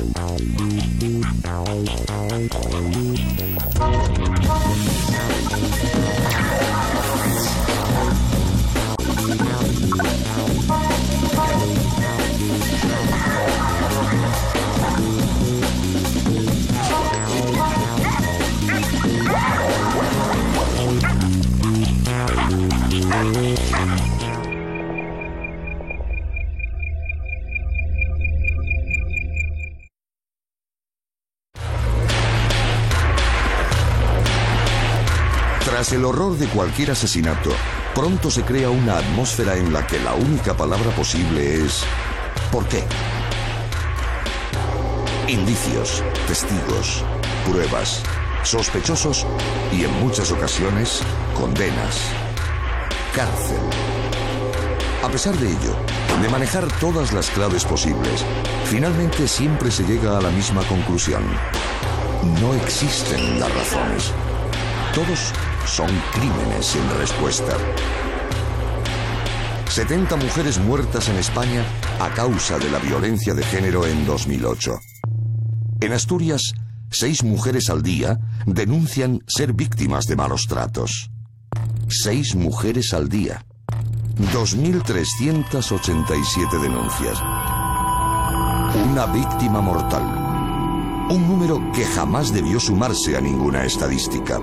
Tras el horror de cualquier asesinato, pronto se crea una atmósfera en la que la única palabra posible es ¿por qué? Indicios, testigos, pruebas, sospechosos y en muchas ocasiones condenas, cárcel. A pesar de ello, de manejar todas las claves posibles, finalmente siempre se llega a la misma conclusión. No existen las razones. Todos son crímenes sin respuesta. 70 mujeres muertas en España a causa de la violencia de género en 2008. En Asturias, 6 mujeres al día denuncian ser víctimas de malos tratos. 6 mujeres al día. 2.387 denuncias. Una víctima mortal. Un número que jamás debió sumarse a ninguna estadística.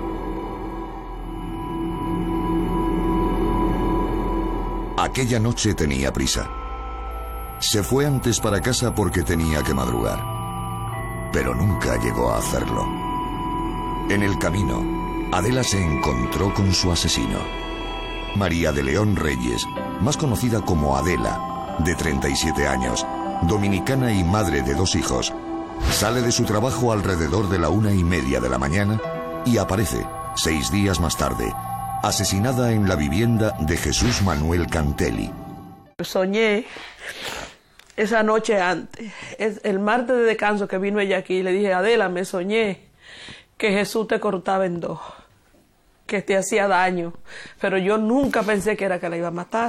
Aquella noche tenía prisa. Se fue antes para casa porque tenía que madrugar. Pero nunca llegó a hacerlo. En el camino, Adela se encontró con su asesino. María de León Reyes, más conocida como Adela, de 37 años, dominicana y madre de 2 hijos, sale de su trabajo alrededor de la 1:30 de la mañana y aparece, 6 días más tarde, asesinada en la vivienda de Jesús Manuel Cantelli. Soñé esa noche antes, el martes de descanso que vino ella aquí, le dije, Adela, me soñé que Jesús te cortaba en 2, que te hacía daño, pero yo nunca pensé que era que la iba a matar.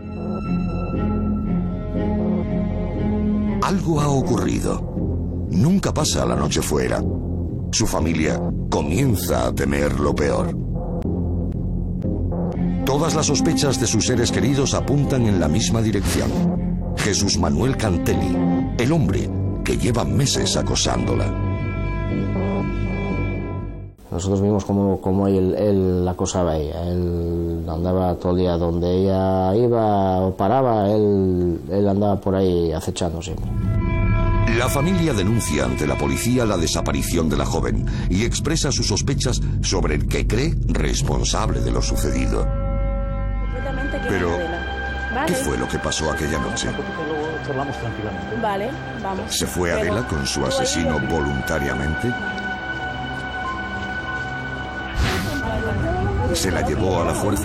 Algo ha ocurrido. Nunca pasa la noche fuera. Su familia comienza a temer lo peor. Todas las sospechas de sus seres queridos apuntan en la misma dirección. Jesús Manuel Cantelli, el hombre que lleva meses acosándola. Nosotros vimos cómo él la acosaba a ella. Él andaba todo el día donde ella iba o paraba, él andaba por ahí acechando siempre. La familia denuncia ante la policía la desaparición de la joven y expresa sus sospechas sobre el que cree responsable de lo sucedido. Pero, ¿qué fue lo que pasó aquella noche? Vale, vamos. ¿Se fue Adela con su asesino voluntariamente? ¿Se la llevó a la fuerza?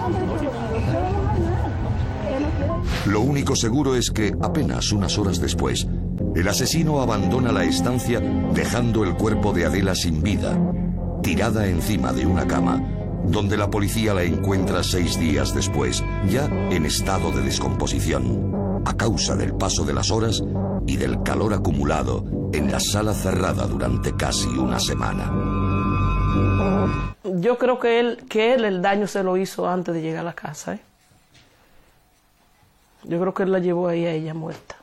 Lo único seguro es que apenas unas horas después, el asesino abandona la estancia dejando el cuerpo de Adela sin vida, tirada encima de una cama, donde la policía la encuentra 6 días después, ya en estado de descomposición, a causa del paso de las horas y del calor acumulado en la sala cerrada durante casi una semana. Yo creo que él el daño se lo hizo antes de llegar a la casa, ¿eh? Yo creo que él la llevó ahí a ella muerta.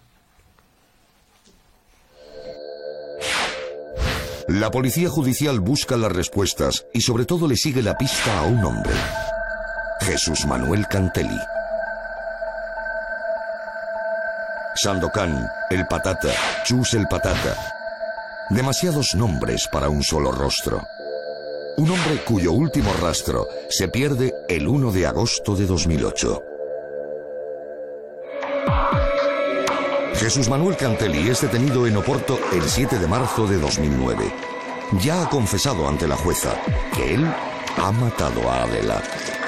La policía judicial busca las respuestas y sobre todo le sigue la pista a un hombre, Jesús Manuel Cantelli. Sandokan, el Patata, Chus el Patata. Demasiados nombres para un solo rostro. Un hombre cuyo último rastro se pierde el 1 de agosto de 2008. Jesús Manuel Cantelli es detenido en Oporto el 7 de marzo de 2009. Ya ha confesado ante la jueza que él ha matado a Adela.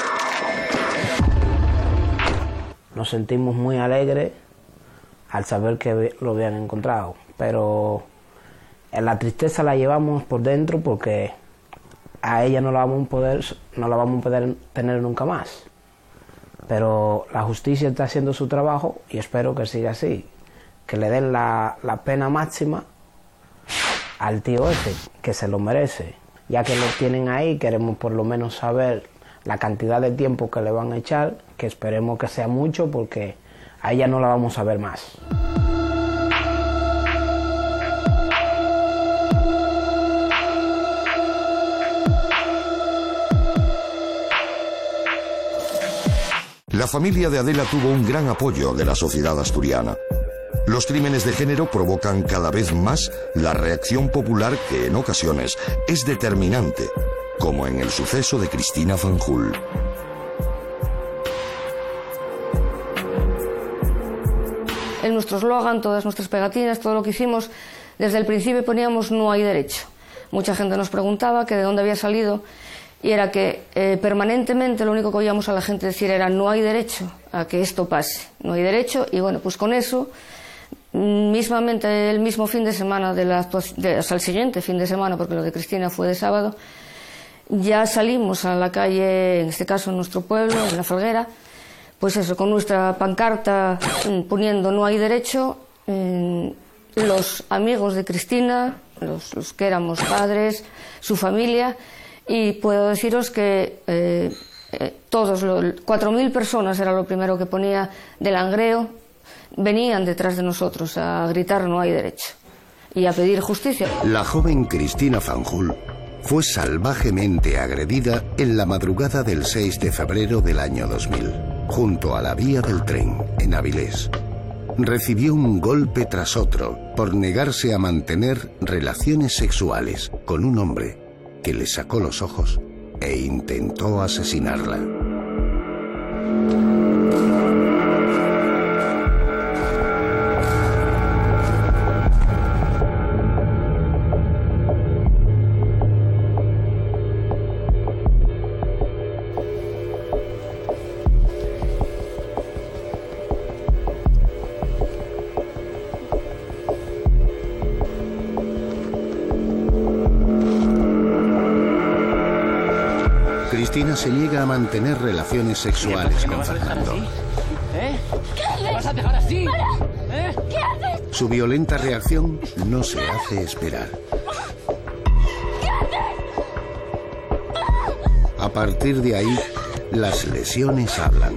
Nos sentimos muy alegres al saber que lo habían encontrado, pero la tristeza la llevamos por dentro porque a ella no la vamos a poder tener nunca más. Pero la justicia está haciendo su trabajo y espero que siga así, que le den la pena máxima al tío ese, que se lo merece. Ya que lo tienen ahí, queremos por lo menos saber la cantidad de tiempo que le van a echar, que esperemos que sea mucho, porque a ella no la vamos a ver más. La familia de Adela tuvo un gran apoyo de la sociedad asturiana. Los crímenes de género provocan cada vez más la reacción popular que en ocasiones es determinante, como en el suceso de Cristina Fanjul. En nuestro eslogan, todas nuestras pegatinas, todo lo que hicimos, desde el principio poníamos "no hay derecho". Mucha gente nos preguntaba que de dónde había salido, y era que permanentemente lo único que oíamos a la gente decir era "no hay derecho a que esto pase, no hay derecho", y bueno, pues con eso, mismamente el mismo fin de semana hasta el siguiente fin de semana, porque lo de Cristina fue de sábado, ya salimos a la calle, en este caso en nuestro pueblo, en La Felguera, pues eso, con nuestra pancarta poniendo "no hay derecho". Los amigos de Cristina, los que éramos padres, su familia, y puedo deciros que todos, 4.000 personas era lo primero que ponía de Langreo, venían detrás de nosotros a gritar "no hay derecho" y a pedir justicia. La joven Cristina Fanjul fue salvajemente agredida en la madrugada del 6 de febrero del año 2000, junto a la vía del tren, en Avilés. Recibió un golpe tras otro por negarse a mantener relaciones sexuales con un hombre que le sacó los ojos e intentó asesinarla. Cristina se niega a mantener relaciones sexuales con Fernando. ¿Qué vas a dejar así? ¿Qué haces? Su violenta reacción no se hace esperar. ¿Qué haces? A partir de ahí, las lesiones hablan.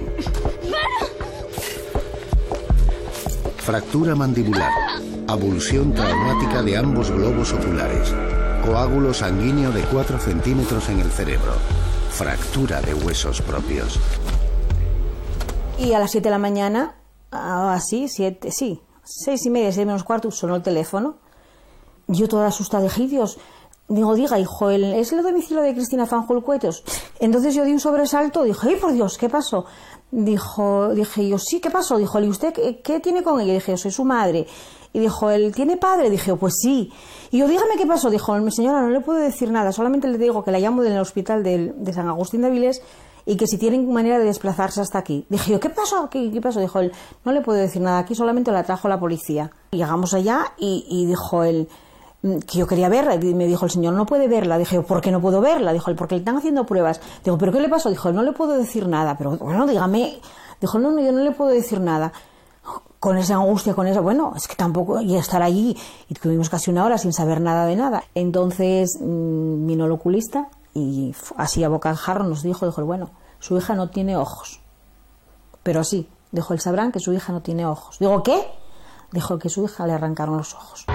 Fractura mandibular, abulsión traumática de ambos globos oculares, coágulo sanguíneo de 4 centímetros en el cerebro, fractura de huesos propios. Y a las 7 de la mañana, así, 7, sí, 6:30, 6 menos cuarto, sonó el teléfono. Yo toda asustada, dije, Dios, digo, diga, hijo, ¿es el domicilio de Cristina Fanjul Cuetos? Entonces yo di un sobresalto, dije, ¡ay, por Dios, qué pasó! Dije yo, sí, ¿qué pasó? Dijo, ¿y usted qué tiene con ella? Dije, yo soy su madre. Y dijo, ¿él tiene padre? Dije yo, pues sí. Y yo, dígame qué pasó. Dijo, señora, no le puedo decir nada, solamente le digo que la llamo del hospital de San Agustín de Avilés y que si tienen manera de desplazarse hasta aquí. Dije yo, ¿qué pasó? ¿Qué pasó? Dijo él, no le puedo decir nada aquí, solamente la trajo la policía. Y llegamos allá y dijo él que yo quería verla, y me dijo el señor, no puede verla. Dije yo, ¿por qué no puedo verla? Dijo él, porque le están haciendo pruebas. Digo, ¿pero qué le pasó? Dijo él, no le puedo decir nada, pero bueno, dígame. Dijo, no, yo no le puedo decir nada. Con esa angustia, con eso, bueno, es que tampoco, y estar allí, y tuvimos casi 1 hora sin saber nada de nada. Entonces vino el oculista y así a bocajarro nos dijo, bueno, su hija no tiene ojos. Pero así, dijo, él sabrán que su hija no tiene ojos. Digo, ¿qué? Dijo que su hija le arrancaron los ojos.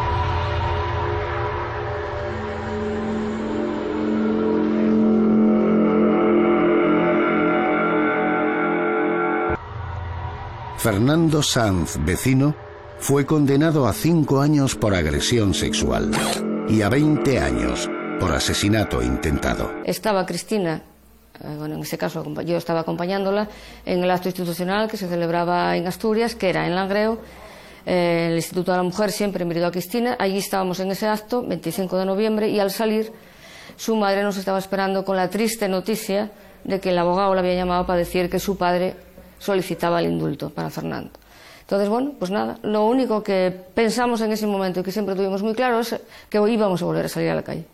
Fernando Sanz, vecino, fue condenado a 5 años por agresión sexual y a 20 años por asesinato intentado. Estaba Cristina, bueno, en ese caso yo estaba acompañándola en el acto institucional que se celebraba en Asturias, que era en Langreo, el Instituto de la Mujer siempre invitó a Cristina. Allí estábamos en ese acto, 25 de noviembre, y al salir su madre nos estaba esperando con la triste noticia de que el abogado la había llamado para decir que su padre solicitaba el indulto para Fernando. Entonces, bueno, pues nada, lo único que pensamos en ese momento y que siempre tuvimos muy claro es que íbamos a volver a salir a la calle.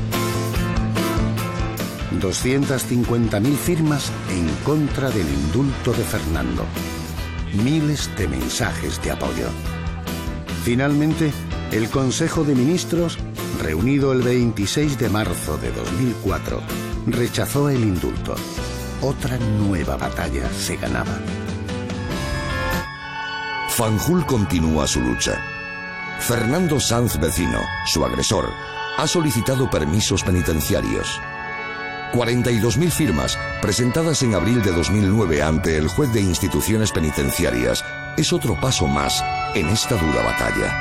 250.000 firmas en contra del indulto de Fernando. Miles de mensajes de apoyo. Finalmente, el Consejo de Ministros, reunido el 26 de marzo de 2004, rechazó el indulto. Otra nueva batalla se ganaba. Fanjul continúa su lucha. Fernando Sanz Vecino, su agresor, ha solicitado permisos penitenciarios. 42.000 firmas, presentadas en abril de 2009 ante el juez de instituciones penitenciarias, es otro paso más en esta dura batalla.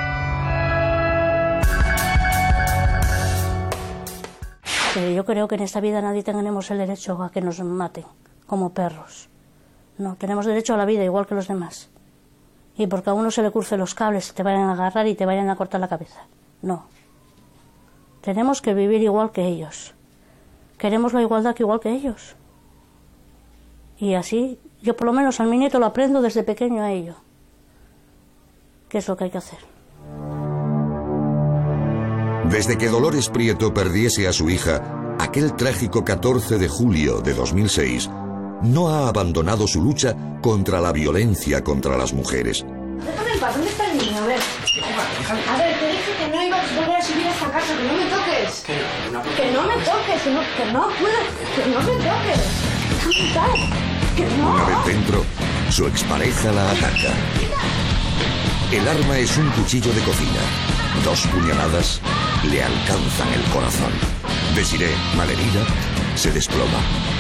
Yo creo que en esta vida nadie tenemos el derecho a que nos maten como perros. No, tenemos derecho a la vida igual que los demás. Y porque a uno se le crucen los cables, te vayan a agarrar y te vayan a cortar la cabeza. No. Tenemos que vivir igual que ellos. Queremos la igualdad que igual que ellos. Y así, yo por lo menos a mi nieto lo aprendo desde pequeño a ello. ¿Qué es lo que hay que hacer? Desde que Dolores Prieto perdiese a su hija, aquel trágico 14 de julio de 2006, no ha abandonado su lucha contra la violencia contra las mujeres. Déjame en paz, ¿dónde está el niño? A ver, te dije que no ibas a volver a subir a esta casa, que no me toques. Que no me toques, que no puedo, que no me toques. Déjame en paz, que no. Una vez dentro, su expareja la ataca. El arma es un cuchillo de cocina. 2 puñaladas le alcanzan el corazón. Desiree, malherida, se desploma.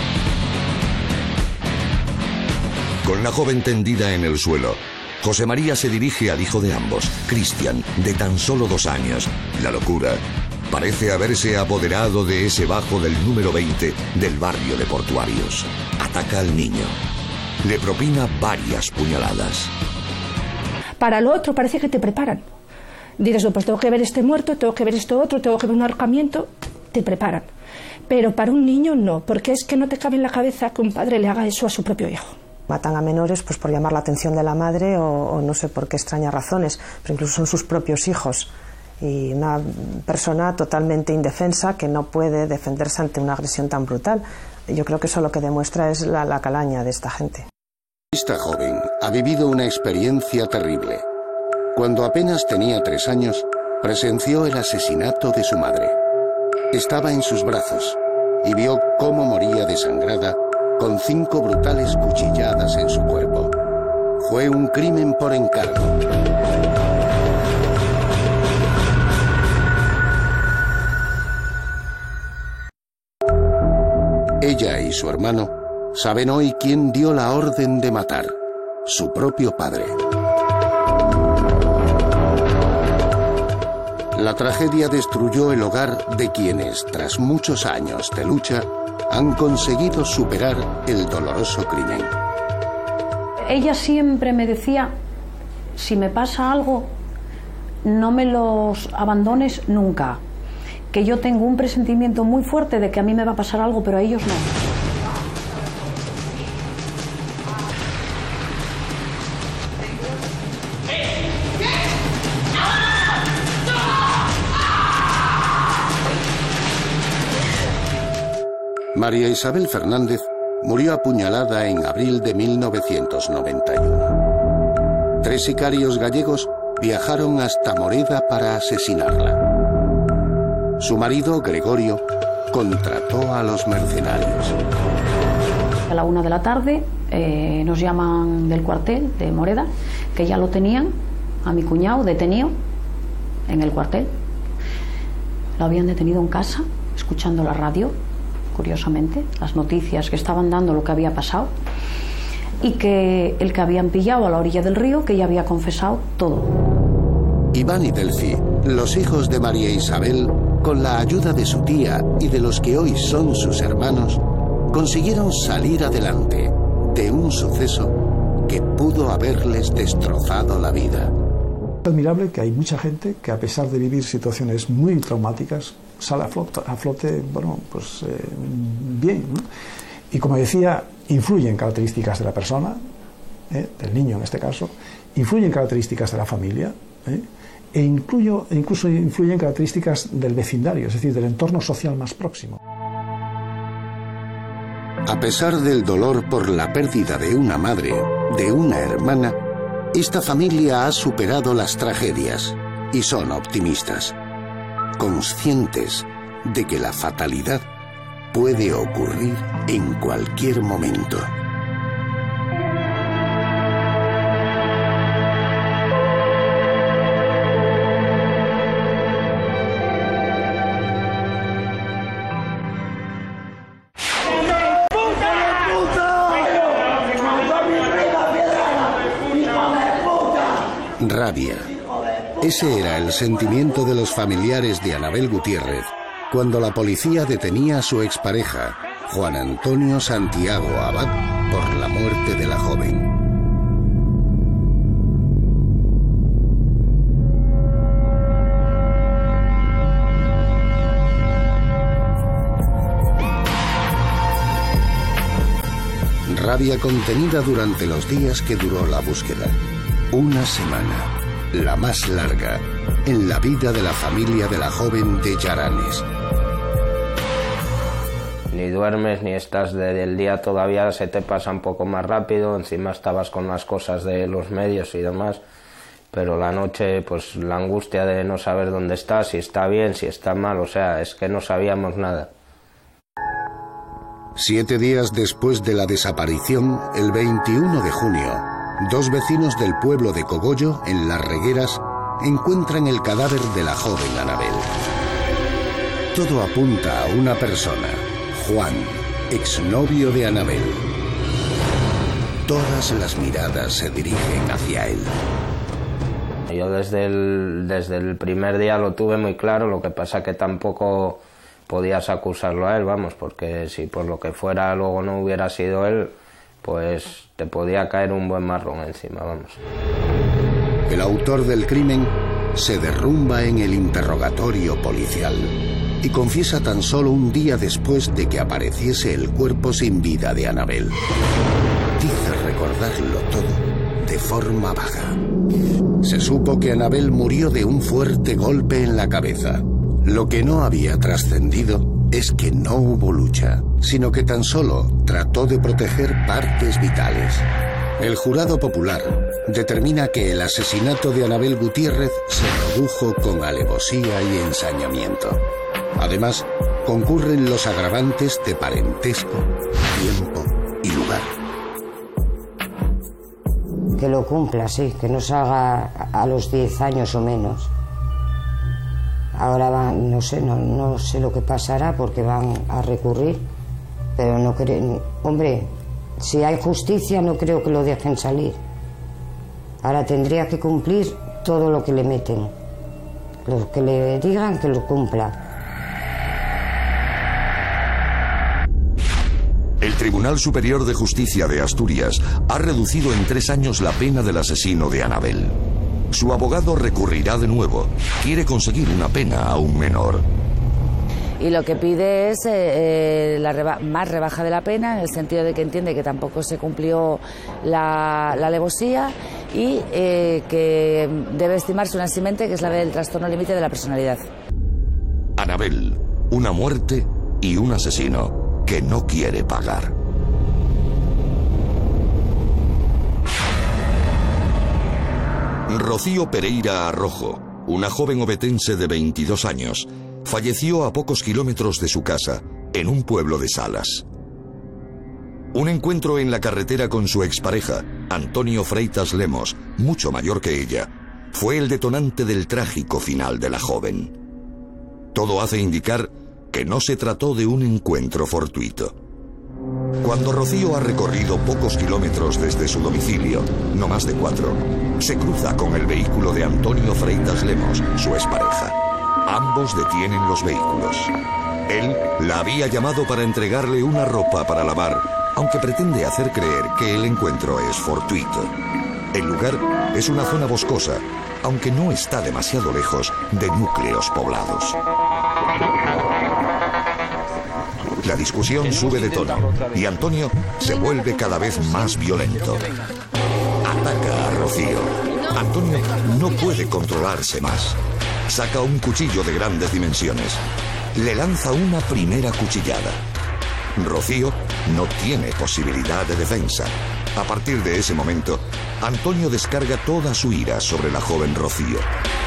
Con la joven tendida en el suelo, José María se dirige al hijo de ambos, Cristian, de tan solo 2 años. La locura parece haberse apoderado de ese bajo del número 20 del barrio de Portuarios. Ataca al niño. Le propina varias puñaladas. Para lo otro parece que te preparan. Dices, pues tengo que ver este muerto, tengo que ver esto otro, tengo que ver un ahorcamiento, te preparan. Pero para un niño no, porque es que no te cabe en la cabeza que un padre le haga eso a su propio hijo. Matan a menores pues por llamar la atención de la madre o no sé por qué extrañas razones, pero incluso son sus propios hijos. Y una persona totalmente indefensa que no puede defenderse ante una agresión tan brutal. Yo creo que eso lo que demuestra es la calaña de esta gente. Esta joven ha vivido una experiencia terrible. Cuando apenas tenía 3 años, presenció el asesinato de su madre. Estaba en sus brazos y vio cómo moría desangrada con 5 brutales cuchilladas en su cuerpo. Fue un crimen por encargo. Ella y su hermano saben hoy quién dio la orden de matar: su propio padre. La tragedia destruyó el hogar de quienes, tras muchos años de lucha, han conseguido superar el doloroso crimen. Ella siempre me decía, si me pasa algo, no me los abandones nunca. Que yo tengo un presentimiento muy fuerte de que a mí me va a pasar algo, pero a ellos no. María Isabel Fernández murió apuñalada en abril de 1991. 3 sicarios gallegos viajaron hasta Moreda para asesinarla. Su marido, Gregorio, contrató a los mercenarios. A la 1 de la tarde nos llaman del cuartel de Moreda, que ya lo tenían a mi cuñado detenido en el cuartel. Lo habían detenido en casa, escuchando la radio, curiosamente, las noticias que estaban dando lo que había pasado, y que el que habían pillado a la orilla del río, que ya había confesado todo. Iván y Delfi, los hijos de María Isabel, con la ayuda de su tía y de los que hoy son sus hermanos, consiguieron salir adelante de un suceso que pudo haberles destrozado la vida. Es admirable que hay mucha gente que, a pesar de vivir situaciones muy traumáticas, sale a flote, bueno, pues bien, ¿no? Y como decía, influyen características de la persona, del niño en este caso, influyen características de la familia, e incluso influyen características del vecindario, es decir, del entorno social más próximo. A pesar del dolor por la pérdida de una madre, de una hermana, Esta familia ha superado las tragedias y son optimistas, conscientes de que la fatalidad puede ocurrir en cualquier momento. Rabia. Ese era el sentimiento de los familiares de Anabel Gutiérrez cuando la policía detenía a su expareja, Juan Antonio Santiago Abad, por la muerte de la joven. Rabia contenida durante los días que duró la búsqueda. Una semana, la más larga, en la vida de la familia de la joven de Llaranes. Ni duermes ni estás del día, todavía se te pasa un poco más rápido, encima estabas con las cosas de los medios y demás, pero la noche, pues la angustia de no saber dónde está, si está bien, si está mal, o sea, es que no sabíamos nada. 7 días después de la desaparición, el 21 de junio, 2 vecinos del pueblo de Cogollo, en Las Regueras, encuentran el cadáver de la joven Anabel. Todo apunta a una persona, Juan, exnovio de Anabel. Todas las miradas se dirigen hacia él. Yo desde el primer día lo tuve muy claro, lo que pasa que tampoco podías acusarlo a él, vamos, porque si por lo que fuera luego no hubiera sido él, pues te podía caer un buen marrón encima, vamos. El autor del crimen se derrumba en el interrogatorio policial y confiesa tan solo un día después de que apareciese el cuerpo sin vida de Anabel. Dice recordarlo todo de forma vaga. Se supo que Anabel murió de un fuerte golpe en la cabeza. Lo que no había trascendido es que no hubo lucha, sino que tan solo trató de proteger partes vitales. El jurado popular determina que el asesinato de Anabel Gutiérrez se produjo con alevosía y ensañamiento. Además, concurren los agravantes de parentesco, tiempo y lugar. Que lo cumpla, sí, que no salga a los 10 años o menos. Ahora van, no sé lo que pasará porque van a recurrir, pero no creo, hombre, si hay justicia no creo que lo dejen salir. Ahora tendría que cumplir todo lo que le meten. Lo que le digan que lo cumpla. El Tribunal Superior de Justicia de Asturias ha reducido en 3 años la pena del asesino de Anabel. Su abogado recurrirá de nuevo. Quiere conseguir una pena aún menor. Y lo que pide es más rebaja de la pena, en el sentido de que entiende que tampoco se cumplió la alevosía y que debe estimarse una eximente, que es la del trastorno límite de la personalidad. Anabel, una muerte y un asesino que no quiere pagar. Rocío Pereira Arrojo, una joven obetense de 22 años, falleció a pocos kilómetros de su casa, en un pueblo de Salas. Un encuentro en la carretera con su expareja, Antonio Freitas Lemos, mucho mayor que ella, fue el detonante del trágico final de la joven. Todo hace indicar que no se trató de un encuentro fortuito. Cuando Rocío ha recorrido pocos kilómetros desde su domicilio, no más de 4, se cruza con el vehículo de Antonio Freitas Lemos, su expareja. Ambos detienen los vehículos. Él la había llamado para entregarle una ropa para lavar, aunque pretende hacer creer que el encuentro es fortuito. El lugar es una zona boscosa, aunque no está demasiado lejos de núcleos poblados. La discusión sube de tono y Antonio se vuelve cada vez más violento. Ataca a Rocío. Antonio no puede controlarse más. Saca un cuchillo de grandes dimensiones. Le lanza una primera cuchillada. Rocío no tiene posibilidad de defensa. A partir de ese momento, Antonio descarga toda su ira sobre la joven Rocío.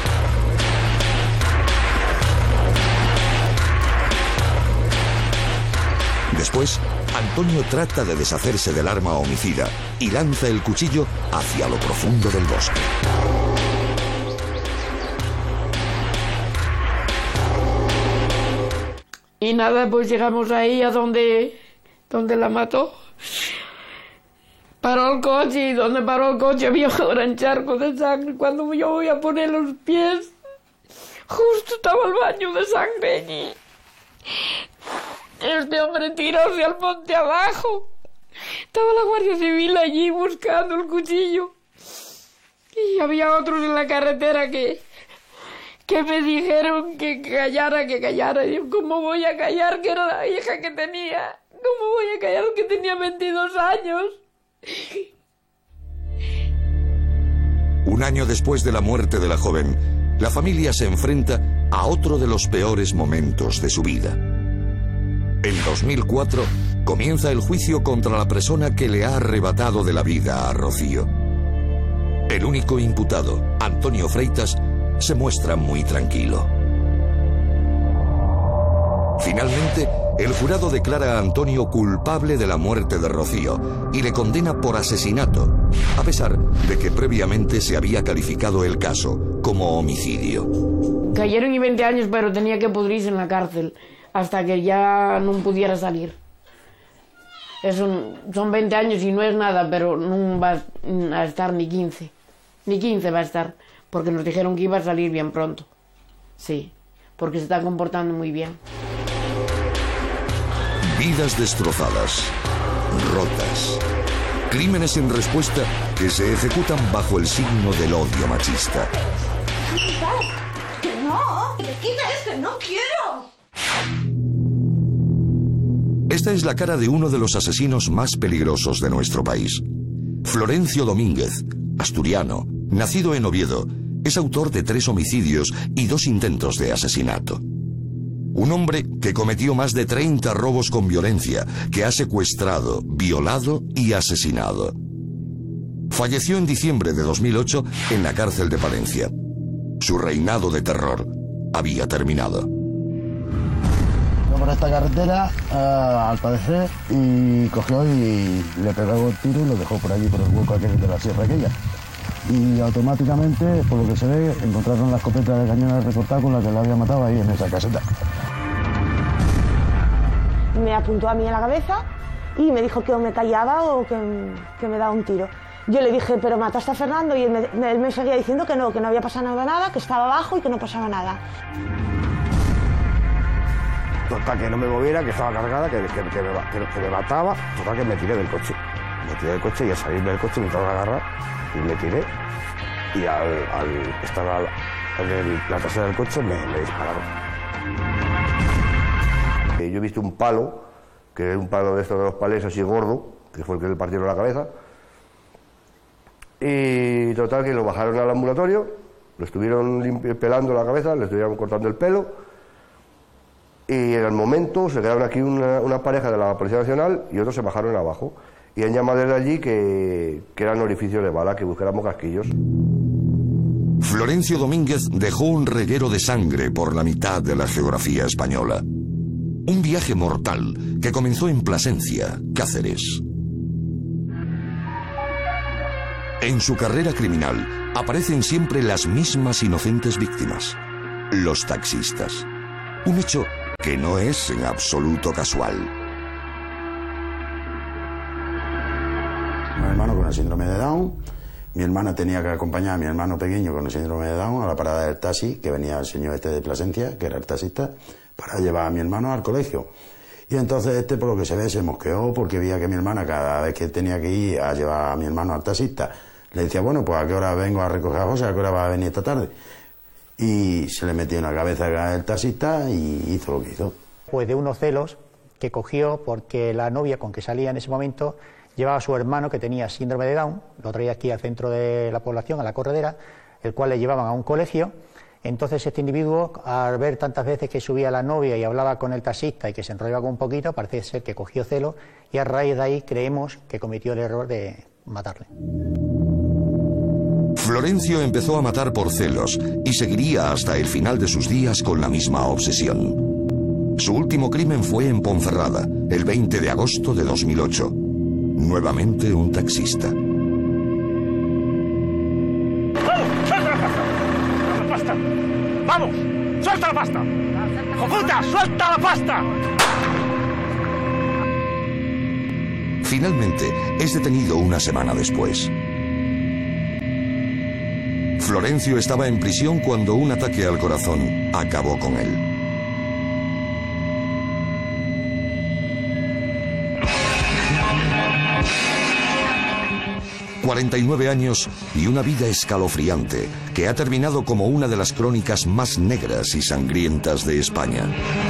Después, Antonio trata de deshacerse del arma homicida y lanza el cuchillo hacia lo profundo del bosque. Y nada, pues llegamos ahí a donde la mató. Paró el coche y donde paró el coche había un gran charco de sangre. Cuando yo voy a poner los pies, justo estaba el baño de sangre allí. Este hombre tiróse al monte abajo. Estaba la Guardia Civil allí buscando el cuchillo. Y había otros en la carretera que me dijeron que callara. Y yo, ¿cómo voy a callar? Que era la hija que tenía. ¿Cómo voy a callar que tenía 22 años? Un año después de la muerte de la joven, la familia se enfrenta a otro de los peores momentos de su vida. En 2004 comienza el juicio contra la persona que le ha arrebatado de la vida a Rocío. El único imputado, Antonio Freitas, se muestra muy tranquilo. Finalmente, el jurado declara a Antonio culpable de la muerte de Rocío y le condena por asesinato, a pesar de que previamente se había calificado el caso como homicidio. Cayeron y 20 años, pero tenía que pudrirse en la cárcel hasta que ya no pudiera salir. Son 20 años y no es nada, pero no va a estar ni 15. Ni 15 va a estar, porque nos dijeron que iba a salir bien pronto. Sí, porque se está comportando muy bien. Vidas destrozadas, rotas, crímenes sin respuesta que se ejecutan bajo el signo del odio machista. ¡Que no! ¡Que quites! ¡Que no quiero! Esta es la cara de uno de los asesinos más peligrosos de nuestro país. Florencio Domínguez, asturiano, nacido en Oviedo, es autor de 3 homicidios y 2 intentos de asesinato. Un hombre que cometió más de 30 robos con violencia, que ha secuestrado, violado y asesinado. Falleció en diciembre de 2008 en la cárcel de Palencia. Su reinado de terror había terminado. Por esta carretera, al parecer, y cogió y le pegó el tiro y lo dejó por allí, por el hueco aquel de la sierra aquella. Y automáticamente, por lo que se ve, encontraron la escopeta de cañones recortada con la que la había matado ahí en esa caseta. Me apuntó a mí en la cabeza y me dijo que o me callaba o que me daba un tiro. Yo le dije, pero mataste a Fernando, y él me seguía diciendo que no había pasado nada, que estaba abajo y que no pasaba nada. Total, que no me moviera, que estaba cargada, que me mataba. Total, que me tiré del coche. Me tiré del coche y al salir del coche me entró a agarrar y me tiré. Y al estar en la trasera del coche me dispararon. Yo he visto un palo, que es un palo de estos de los palés así gordo, que fue el que le partieron la cabeza. Y total, que lo bajaron al ambulatorio, lo estuvieron pelando la cabeza, le estuvieron cortando el pelo. Y en el momento se quedaron aquí una pareja de la Policía Nacional y otros se bajaron abajo. Y han llamado desde allí que eran orificios de bala, que buscáramos casquillos. Florencio Domínguez dejó un reguero de sangre por la mitad de la geografía española. Un viaje mortal que comenzó en Plasencia, Cáceres. En su carrera criminal aparecen siempre las mismas inocentes víctimas, los taxistas. Un hecho que no es en absoluto casual. Mi hermano con el síndrome de Down, mi hermana tenía que acompañar a mi hermano pequeño con el síndrome de Down a la parada del taxi, que venía el señor este de Plasencia, que era el taxista, para llevar a mi hermano al colegio. Y entonces por lo que se ve, se mosqueó porque veía que mi hermana, cada vez que tenía que ir a llevar a mi hermano al taxista, le decía, bueno, pues a qué hora vengo a recoger a José, a qué hora va a venir esta tarde. Y se le metió en la cabeza el taxista y hizo lo que hizo. Pues de unos celos que cogió porque la novia con que salía en ese momento llevaba a su hermano que tenía síndrome de Down, lo traía aquí al centro de la población, a la corredera, el cual le llevaban a un colegio. Entonces este individuo, al ver tantas veces que subía la novia y hablaba con el taxista y que se enrollaba con un poquito, parece ser que cogió celo y a raíz de ahí creemos que cometió el error de matarle. Florencio empezó a matar por celos y seguiría hasta el final de sus días con la misma obsesión. Su último crimen fue en Ponferrada, el 20 de agosto de 2008. Nuevamente un taxista. ¡Vamos! ¡Suelta la pasta! ¡Joputa! ¡Suelta la pasta! Finalmente, es detenido una semana después. Florencio estaba en prisión cuando un ataque al corazón acabó con él. ...49 años y una vida escalofriante... ...que ha terminado como una de las crónicas más negras y sangrientas de España.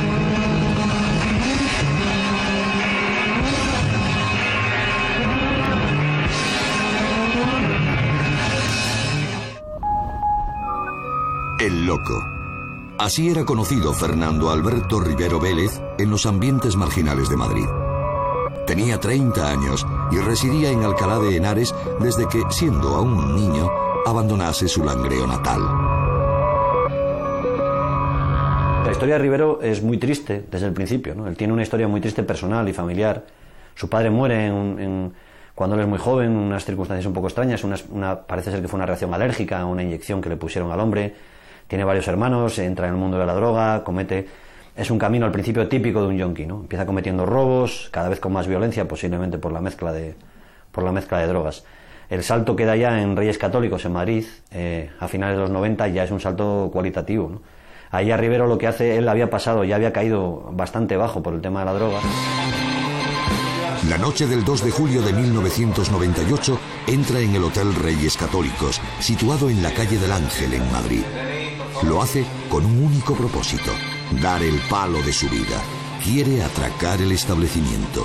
El Loco. Así era conocido Fernando Alberto Rivero Vélez en los ambientes marginales de Madrid. Tenía 30 años y residía en Alcalá de Henares desde que, siendo aún un niño, abandonase su Langreo natal. La historia de Rivero es muy triste desde el principio, ¿no? Él tiene una historia muy triste personal y familiar. Su padre muere cuando él es muy joven, en unas circunstancias un poco extrañas. Parece ser que fue una reacción alérgica a una inyección que le pusieron al hombre. Tiene varios hermanos, entra en el mundo de la droga, Es un camino al principio típico de un yonki, ¿no? Empieza cometiendo robos, cada vez con más violencia, posiblemente por la mezcla de drogas. El salto que da ya en Reyes Católicos, en Madrid, a finales de los 90, ya es un salto cualitativo, ¿no? Ahí a Rivero lo que hace, él ya había caído bastante bajo por el tema de la droga. La noche del 2 de julio de 1998 entra en el Hotel Reyes Católicos, situado en la calle del Ángel, en Madrid. Lo hace con un único propósito: dar el palo de su vida. Quiere atracar el establecimiento.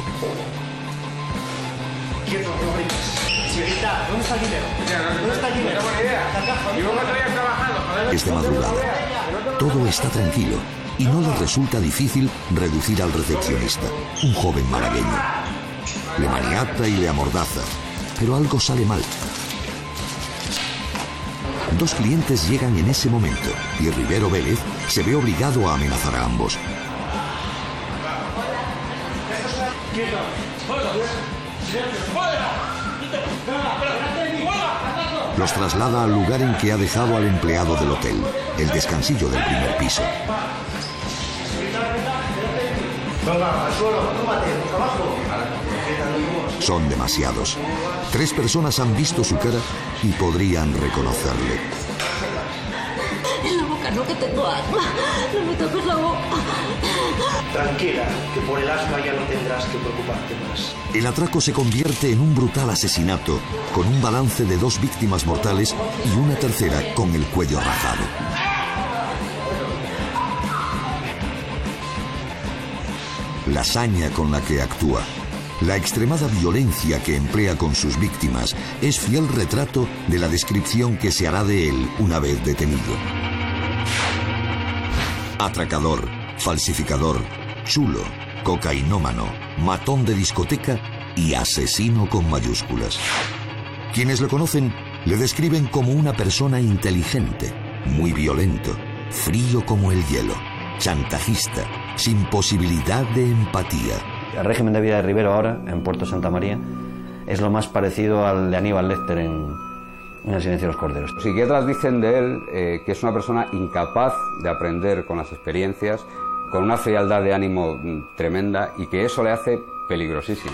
Quieto, señorita, ¿dónde está el dinero? ¿Dónde está el dinero? Buena idea. Y vos no estarías trabajando, joder. Es de madrugada. Todo está tranquilo y no le resulta difícil reducir al recepcionista, un joven malagueño. Le maniata y le amordaza, pero algo sale mal. Dos clientes llegan en ese momento y Rivero Vélez se ve obligado a amenazar a ambos. Los traslada al lugar en que ha dejado al empleado del hotel, el descansillo del primer piso. Son demasiados. 3 personas han visto su cara y podrían reconocerle. En la boca no, que tengo asma. No me toques la boca. Tranquila, que por el asma ya no tendrás que preocuparte más. El atraco se convierte en un brutal asesinato, con un balance de 2 víctimas mortales y una tercera con el cuello rajado. La saña con la que actúa, la extremada violencia que emplea con sus víctimas, es fiel retrato de la descripción que se hará de él una vez detenido. Atracador, falsificador, chulo, cocainómano, matón de discoteca y asesino con mayúsculas. Quienes lo conocen le describen como una persona inteligente, muy violento, frío como el hielo, chantajista, sin posibilidad de empatía. El régimen de vida de Rivero ahora, en Puerto Santa María, es lo más parecido al de Aníbal Lecter en El silencio de los corderos. Los psiquiatras dicen de él que es una persona incapaz de aprender con las experiencias, con una frialdad de ánimo tremenda, y que eso le hace peligrosísimo.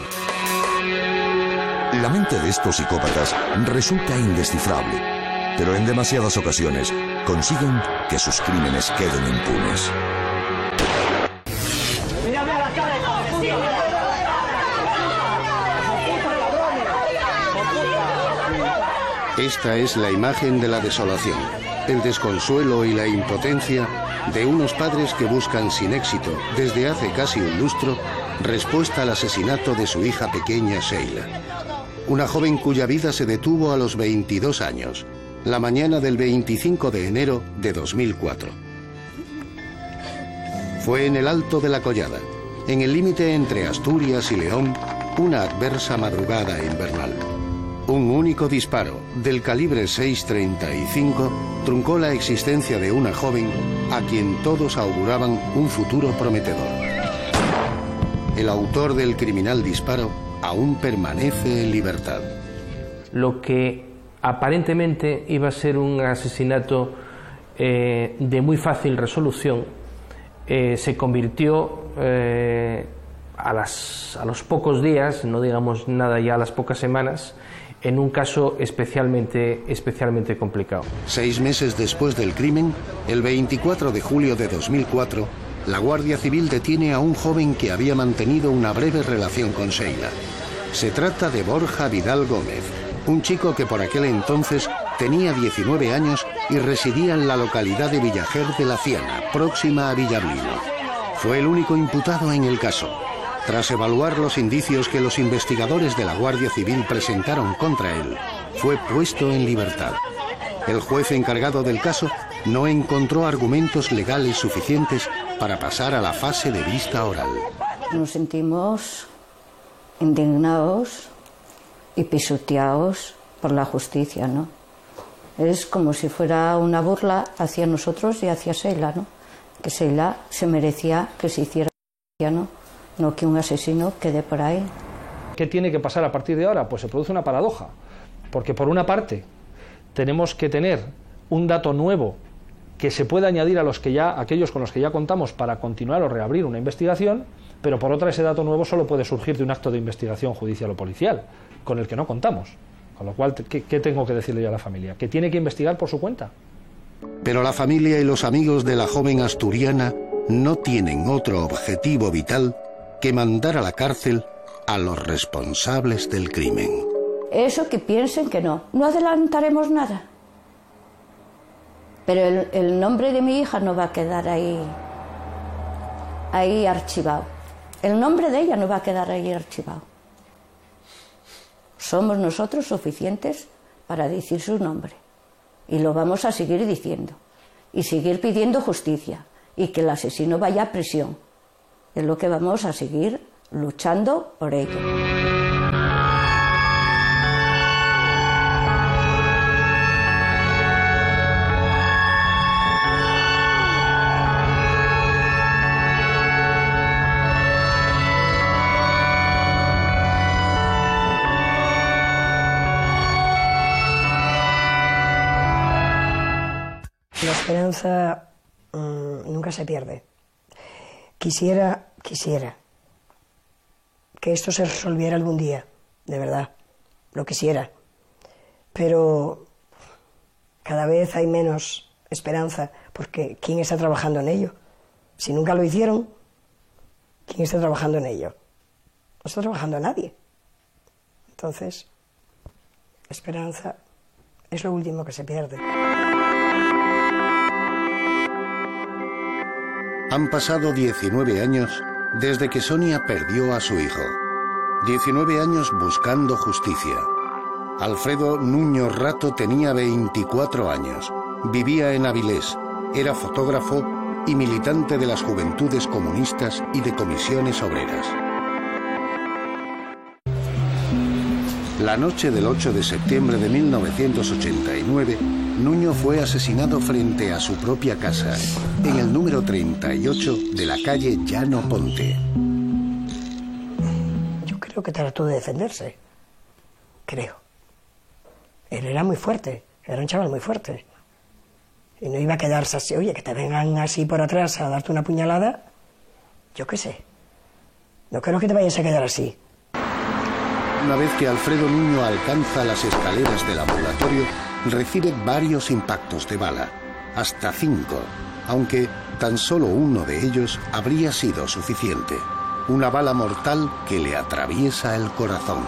La mente de estos psicópatas resulta indescifrable, pero en demasiadas ocasiones consiguen que sus crímenes queden impunes. ¡Mírame a la cara, hijo de puta! Esta es la imagen de la desolación, el desconsuelo y la impotencia de unos padres que buscan sin éxito, desde hace casi un lustro, respuesta al asesinato de su hija pequeña Sheila. Una joven cuya vida se detuvo a los 22 años, la mañana del 25 de enero de 2004. Fue en el Alto de la Collada, en el límite entre Asturias y León, una adversa madrugada invernal. Un único disparo del calibre 6.35 truncó la existencia de una joven a quien todos auguraban un futuro prometedor. El autor del criminal disparo aún permanece en libertad. Lo que aparentemente iba a ser un asesinato de muy fácil resolución se convirtió a los pocos días, no digamos nada ya a las pocas semanas, en un caso especialmente complicado. 6 meses después del crimen, el 24 de julio de 2004, la Guardia Civil detiene a un joven que había mantenido una breve relación con Sheila. Se trata de Borja Vidal Gómez, un chico que por aquel entonces tenía 19 años y residía en la localidad de Villajer de la Ciana, próxima a Villablino. Fue el único imputado en el caso. Tras evaluar los indicios que los investigadores de la Guardia Civil presentaron contra él, fue puesto en libertad. El juez encargado del caso no encontró argumentos legales suficientes para pasar a la fase de vista oral. Nos sentimos indignados y pisoteados por la justicia, ¿no? Es como si fuera una burla hacia nosotros y hacia Sheila, ¿no? Que Sheila se merecía que se hiciera, no que un asesino quede por ahí. ¿Qué tiene que pasar a partir de ahora? Pues se produce una paradoja, porque por una parte tenemos que tener un dato nuevo que se pueda añadir a aquellos con los que ya contamos para continuar o reabrir una investigación, pero por otra ese dato nuevo solo puede surgir de un acto de investigación judicial o policial, con el que no contamos. Con lo cual, ¿qué tengo que decirle yo a la familia? Que tiene que investigar por su cuenta. Pero la familia y los amigos de la joven asturiana no tienen otro objetivo vital que mandar a la cárcel a los responsables del crimen. Eso que piensen que no adelantaremos nada. Pero el nombre de mi hija no va a quedar ahí archivado. El nombre de ella no va a quedar ahí archivado. Somos nosotros suficientes para decir su nombre. Y lo vamos a seguir diciendo. Y seguir pidiendo justicia. Y que el asesino vaya a prisión. Es lo que vamos a seguir luchando por ello. La esperanza nunca se pierde. Quisiera que esto se resolviera algún día, de verdad, lo quisiera. Pero cada vez hay menos esperanza, porque ¿quién está trabajando en ello? Si nunca lo hicieron, ¿quién está trabajando en ello? No está trabajando nadie. Entonces, esperanza es lo último que se pierde. Han pasado 19 años desde que Sonia perdió a su hijo. 19 años buscando justicia. Alfredo Nuño Rato tenía 24 años. Vivía en Avilés. Era fotógrafo y militante de las Juventudes Comunistas y de Comisiones Obreras. La noche del 8 de septiembre de 1989, Nuño fue asesinado frente a su propia casa, en el número 38 de la calle Llano Ponte. Yo creo que trató de defenderse. Creo. Él era muy fuerte, era un chaval muy fuerte. Y no iba a quedarse así, oye, que te vengan así por atrás a darte una puñalada. Yo qué sé. No creo que te vayas a quedar así. Una vez que Alfredo Nuño alcanza las escaleras del ambulatorio, recibe varios impactos de bala, hasta 5, aunque tan solo uno de ellos habría sido suficiente. Una bala mortal que le atraviesa el corazón.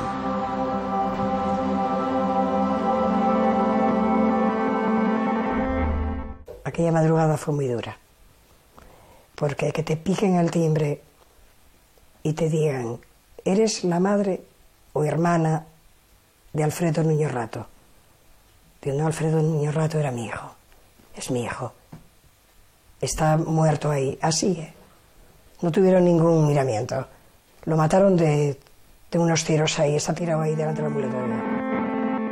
Aquella madrugada fue muy dura, porque que te piquen el timbre y te digan, ¿eres la madre o hermana de Alfredo Nuño Rato? Digo, no, Alfredo Nuño Rato era mi hijo, es mi hijo. Está muerto ahí, así, No tuvieron ningún miramiento. Lo mataron de unos tiros ahí, está tirado ahí delante del ambulatorio.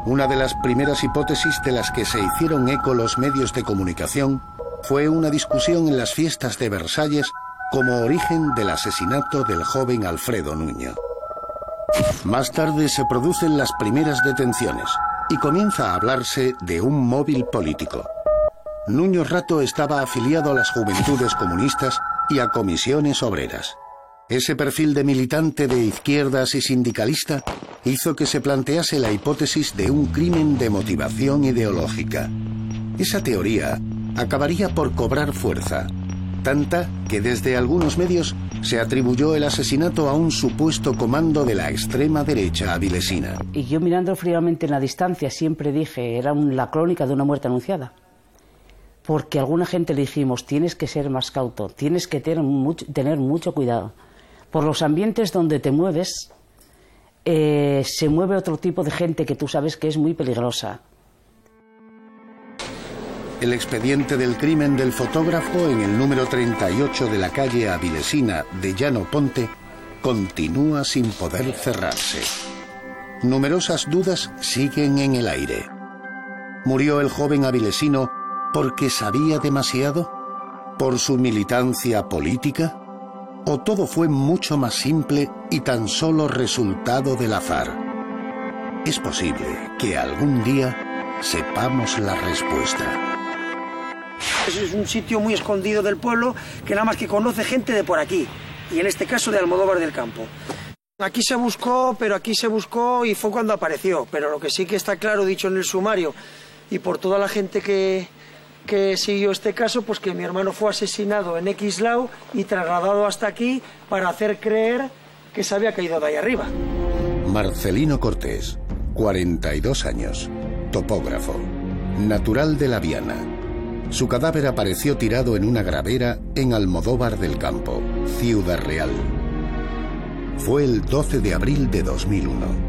Una de las primeras hipótesis de las que se hicieron eco los medios de comunicación fue una discusión en las fiestas de Versalles como origen del asesinato del joven Alfredo Nuño. Más tarde se producen las primeras detenciones y comienza a hablarse de un móvil político. Nuño Rato estaba afiliado a las Juventudes Comunistas y a comisiones obreras. Ese perfil de militante de izquierdas y sindicalista hizo que se plantease la hipótesis de un crimen de motivación ideológica. Esa teoría acabaría por cobrar fuerza, tanta que desde algunos medios se atribuyó el asesinato a un supuesto comando de la extrema derecha avilesina. Y yo mirando fríamente en la distancia siempre dije, era la crónica de una muerte anunciada. Porque a alguna gente le dijimos, tienes que ser más cauto, tienes que tener mucho cuidado. Por los ambientes donde te mueves, se mueve otro tipo de gente que tú sabes que es muy peligrosa. El expediente del crimen del fotógrafo en el número 38 de la calle avilesina de Llano Ponte continúa sin poder cerrarse. Numerosas dudas siguen en el aire. ¿Murió el joven avilesino porque sabía demasiado? ¿Por su militancia política? ¿O todo fue mucho más simple y tan solo resultado del azar? Es posible que algún día sepamos la respuesta. Es un sitio muy escondido del pueblo que nada más que conoce gente de por aquí, y en este caso de Almodóvar del Campo. Aquí se buscó y fue cuando apareció, pero lo que sí que está claro, dicho en el sumario, y por toda la gente que siguió este caso, pues que mi hermano fue asesinado en Xlao y trasladado hasta aquí para hacer creer que se había caído de ahí arriba. Marcelino Cortés, 42 años, topógrafo, natural de La Viana. Su cadáver apareció tirado en una gravera en Almodóvar del Campo, Ciudad Real. Fue el 12 de abril de 2001.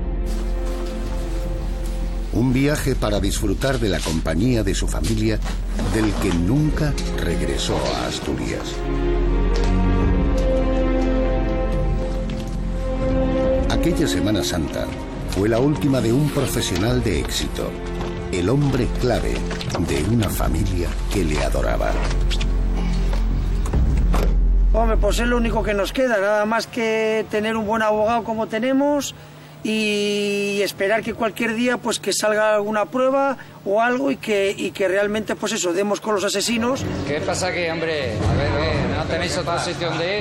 Un viaje para disfrutar de la compañía de su familia, del que nunca regresó a Asturias. Aquella Semana Santa fue la última de un profesional de éxito, el hombre clave de una familia que le adoraba. Hombre, pues es lo único que nos queda, nada más que tener un buen abogado como tenemos y esperar que cualquier día pues que salga alguna prueba o algo y que realmente pues eso, demos con los asesinos. ¿Qué pasa aquí, hombre? A ver, ¿no tenéis otro sitio donde ir?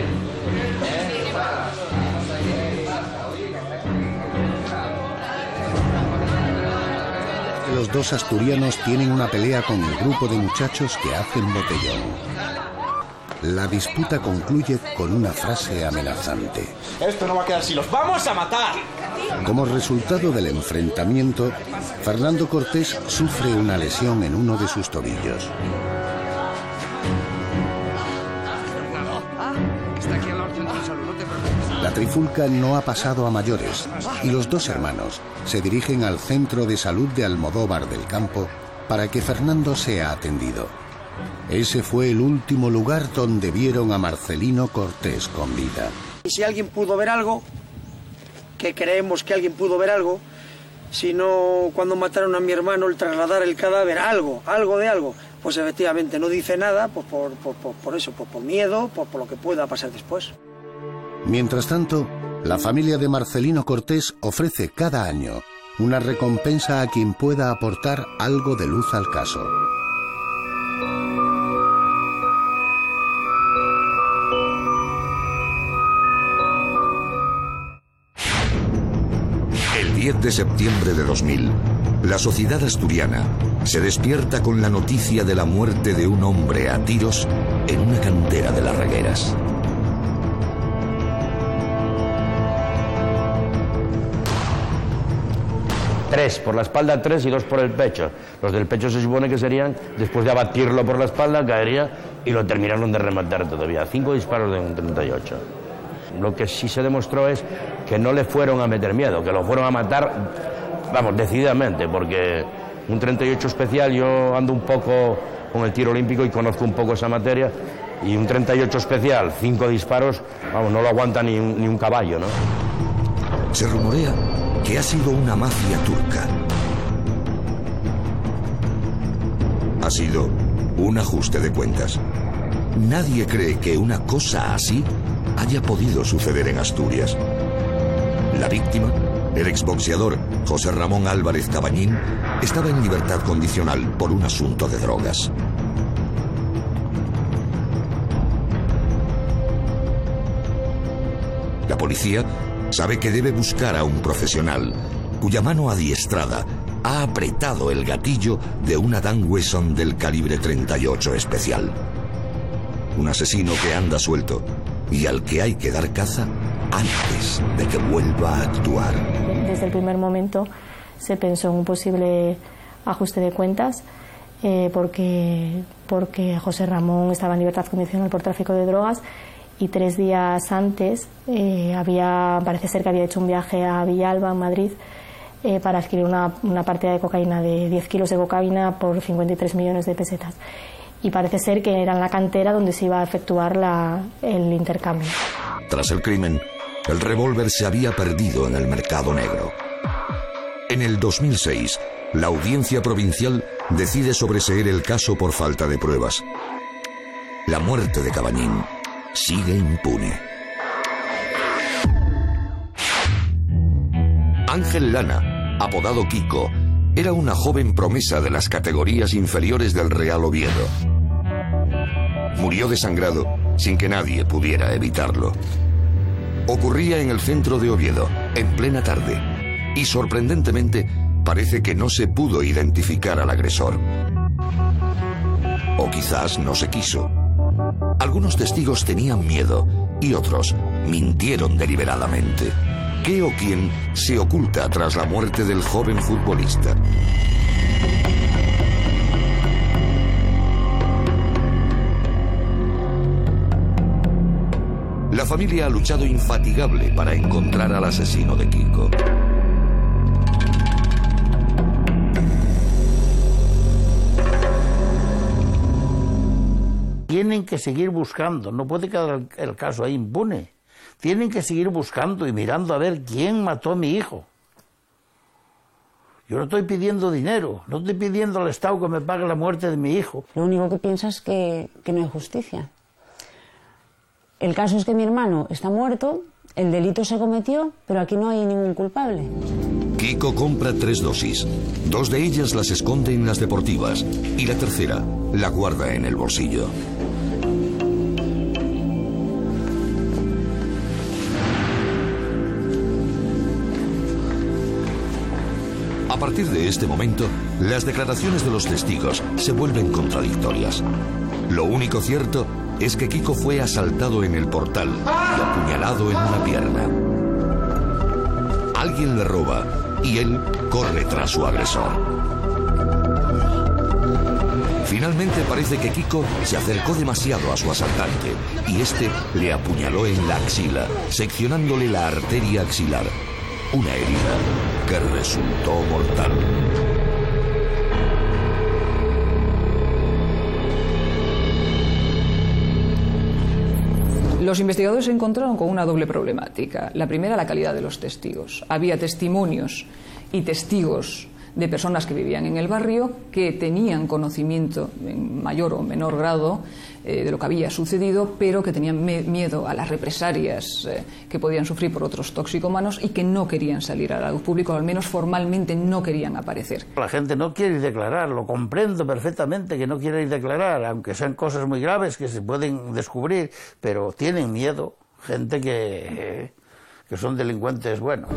Los dos asturianos tienen una pelea con el grupo de muchachos que hacen botellón. La disputa concluye con una frase amenazante. Esto no va a quedar así, los vamos a matar. Como resultado del enfrentamiento, Fernando Cortés sufre una lesión en uno de sus tobillos. La trifulca no ha pasado a mayores y los dos hermanos se dirigen al Centro de Salud de Almodóvar del Campo para que Fernando sea atendido. Ese fue el último lugar donde vieron a Marcelino Cortés con vida. Y si alguien pudo ver algo, que creemos que alguien pudo ver algo, si no cuando mataron a mi hermano el trasladar el cadáver, algo de algo, pues efectivamente no dice nada, pues por eso, por miedo, por lo que pueda pasar después. Mientras tanto, la familia de Marcelino Cortés ofrece cada año una recompensa a quien pueda aportar algo de luz al caso. El 10 de septiembre de 2000, la sociedad asturiana se despierta con la noticia de la muerte de un hombre a tiros en una cantera de Las Regueras. Tres por la espalda, 3 y 2 por el pecho. Los del pecho se supone que serían, después de abatirlo por la espalda, caería y lo terminaron de rematar todavía. 5 disparos de un 38. Lo que sí se demostró es que no le fueron a meter miedo, que lo fueron a matar, vamos, decididamente, porque un 38 especial, yo ando un poco con el tiro olímpico y conozco un poco esa materia, y un 38 especial, 5 disparos, vamos, no lo aguanta ni un caballo, ¿no? Se rumorea que ha sido una mafia turca. ha sido un ajuste de cuentas. Nadie cree que una cosa así haya podido suceder en Asturias. La víctima, el exboxeador José Ramón Álvarez Cabañín, estaba en libertad condicional por un asunto de drogas. La policía sabe que debe buscar a un profesional cuya mano adiestrada ha apretado el gatillo de una Dan Wesson del calibre 38 especial. Un asesino que anda suelto y al que hay que dar caza antes de que vuelva a actuar. Desde el primer momento se pensó en un posible ajuste de cuentas porque José Ramón estaba en libertad condicional por tráfico de drogas y 3 días antes parece ser que había hecho un viaje a Villalba, en Madrid, para adquirir una partida de cocaína de 10 kilos de cocaína por 53 millones de pesetas. Y parece ser que era en la cantera donde se iba a efectuar el intercambio. Tras el crimen, el revólver se había perdido en el mercado negro. En el 2006, la Audiencia Provincial decide sobreseer el caso por falta de pruebas. La muerte de Cabañín sigue impune. Ángel Lana, apodado Kiko, era una joven promesa de las categorías inferiores del Real Oviedo. Murió desangrado sin que nadie pudiera evitarlo. Ocurría en el centro de Oviedo, en plena tarde, y sorprendentemente parece que no se pudo identificar al agresor. O quizás no se quiso. Algunos testigos tenían miedo y otros mintieron deliberadamente. ¿Qué o quién se oculta tras la muerte del joven futbolista? La familia ha luchado infatigable para encontrar al asesino de Kiko. Tienen que seguir buscando, no puede quedar el caso ahí impune. Tienen que seguir buscando y mirando a ver quién mató a mi hijo. Yo no estoy pidiendo dinero, no estoy pidiendo al Estado que me pague la muerte de mi hijo. Lo único que piensa es que no hay justicia. El caso es que mi hermano está muerto, el delito se cometió, pero aquí no hay ningún culpable. Kiko compra 3 dosis. 2 de ellas las esconde en las deportivas y la tercera la guarda en el bolsillo. A partir de este momento, las declaraciones de los testigos se vuelven contradictorias. Lo único cierto es que Kiko fue asaltado en el portal y apuñalado en una pierna. Alguien le roba y él corre tras su agresor. Finalmente parece que Kiko se acercó demasiado a su asaltante y este le apuñaló en la axila, seccionándole la arteria axilar. Una herida que resultó mortal. Los investigadores se encontraron con una doble problemática. La primera, la calidad de los testigos. Había testimonios y testigos de personas que vivían en el barrio que tenían conocimiento en mayor o menor grado de lo que había sucedido, pero que tenían miedo a las represalias que podían sufrir por otros toxicómanos y que no querían salir a la luz pública, o al menos formalmente no querían aparecer. La gente no quiere declarar, lo comprendo perfectamente que no quieren declarar, aunque sean cosas muy graves que se pueden descubrir, pero tienen miedo, gente que son delincuentes buenos.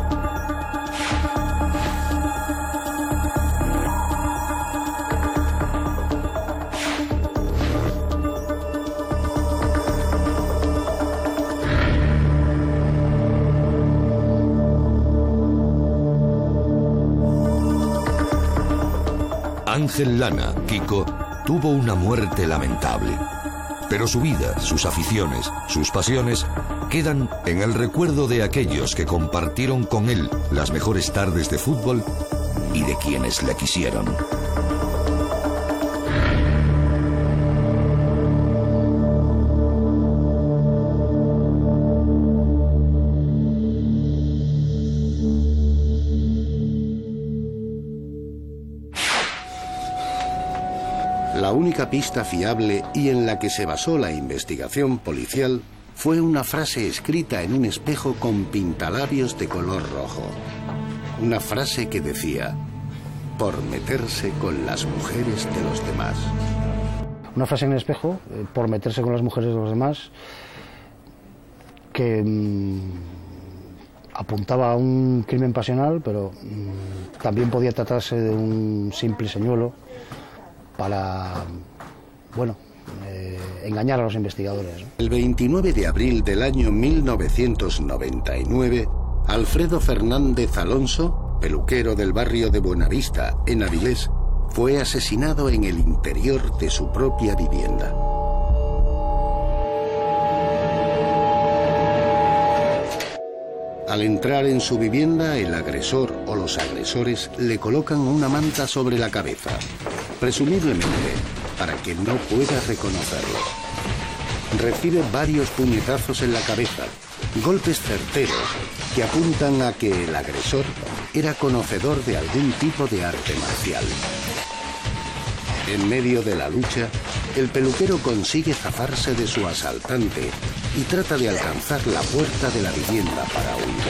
Ángel Lana, Kiko, tuvo una muerte lamentable. Pero su vida, sus aficiones, sus pasiones, quedan en el recuerdo de aquellos que compartieron con él las mejores tardes de fútbol y de quienes le quisieron. La única pista fiable y en la que se basó la investigación policial fue una frase escrita en un espejo con pintalabios de color rojo. Una frase que decía: por meterse con las mujeres de los demás. Una frase en el espejo, por meterse con las mujeres de los demás, que apuntaba a un crimen pasional, pero también podía tratarse de un simple señuelo para, bueno, engañar a los investigadores, ¿no? El 29 de abril del año 1999, Alfredo Fernández Alonso, peluquero del barrio de Buenavista, en Avilés, fue asesinado en el interior de su propia vivienda. Al entrar en su vivienda, el agresor o los agresores le colocan una manta sobre la cabeza, presumiblemente para que no pueda reconocerlo. Recibe varios puñetazos en la cabeza, golpes certeros que apuntan a que el agresor era conocedor de algún tipo de arte marcial. En medio de la lucha, el peluquero consigue zafarse de su asaltante y trata de alcanzar la puerta de la vivienda para huir.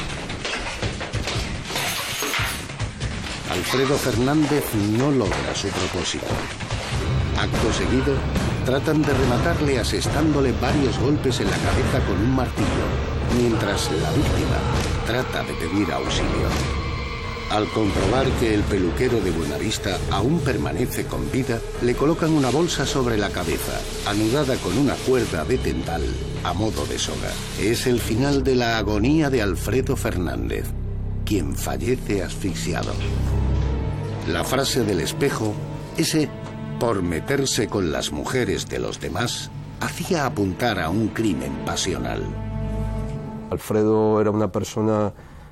Alfredo Fernández no logra su propósito. Acto seguido, tratan de rematarle asestándole varios golpes en la cabeza con un martillo, mientras la víctima trata de pedir auxilio. Al comprobar que el peluquero de Buenavista aún permanece con vida, le colocan una bolsa sobre la cabeza, anudada con una cuerda de tendal a modo de soga. Es el final de la agonía de Alfredo Fernández, quien fallece asfixiado. La frase del espejo, ese por meterse con las mujeres de los demás, hacía apuntar a un crimen pasional. Alfredo era una persona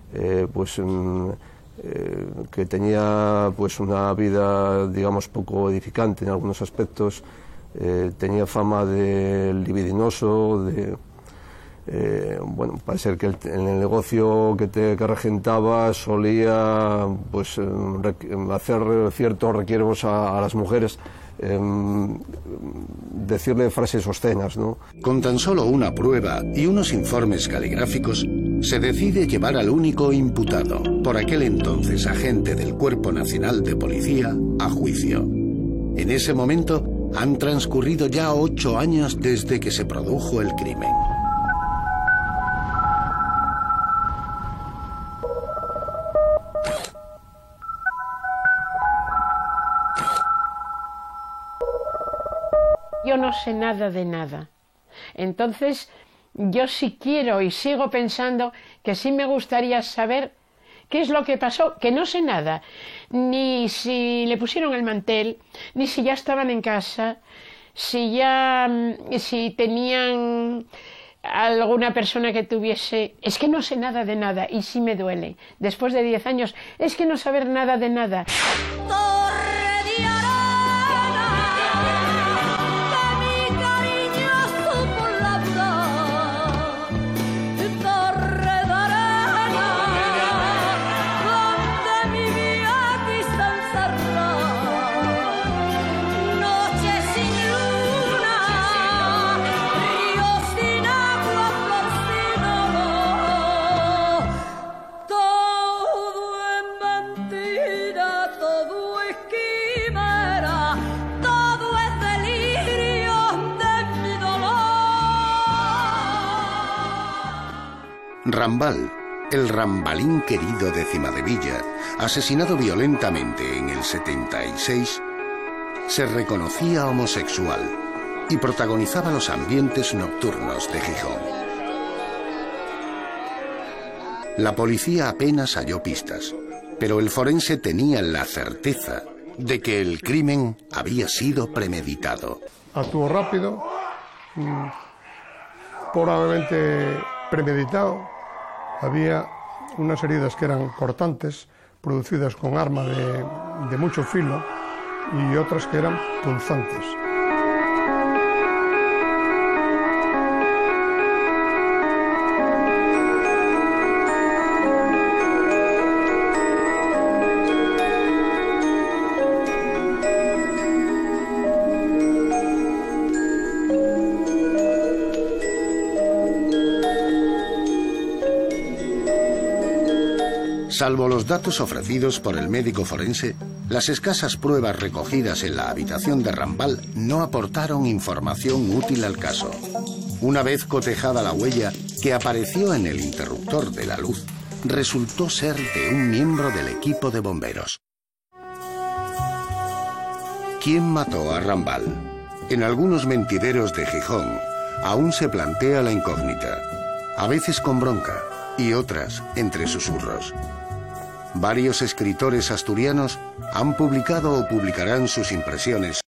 que tenía pues una vida, digamos, poco edificante en algunos aspectos. Tenía fama de libidinoso, bueno, parece ser que en el negocio que regentaba solía pues hacer ciertos requiebros a las mujeres, decirle frases obscenas, ¿no? Con tan solo una prueba y unos informes caligráficos, se decide llevar al único imputado, por aquel entonces agente del Cuerpo Nacional de Policía, a juicio. En ese momento han transcurrido ya 8 años desde que se produjo el crimen. Yo no sé nada de nada. Entonces, yo sí quiero y sigo pensando que sí me gustaría saber qué es lo que pasó, que no sé nada. Ni si le pusieron el mantel, ni si ya estaban en casa, si tenían alguna persona que tuviese... Es que no sé nada de nada y sí me duele. Después de 10 años, es que no saber nada de nada. Rambal, el Rambalín querido de Cimadevilla, asesinado violentamente en el 76, se reconocía homosexual y protagonizaba los ambientes nocturnos de Gijón. La policía apenas halló pistas, pero el forense tenía la certeza de que el crimen había sido premeditado. Actuó rápido, probablemente premeditado. Había unas heridas que eran cortantes, producidas con arma de mucho filo, y otras que eran punzantes. Salvo los datos ofrecidos por el médico forense, las escasas pruebas recogidas en la habitación de Rambal no aportaron información útil al caso. Una vez cotejada la huella que apareció en el interruptor de la luz, resultó ser de un miembro del equipo de bomberos. ¿Quién mató a Rambal? En algunos mentideros de Gijón aún se plantea la incógnita, a veces con bronca y otras entre susurros. Varios escritores asturianos han publicado o publicarán sus impresiones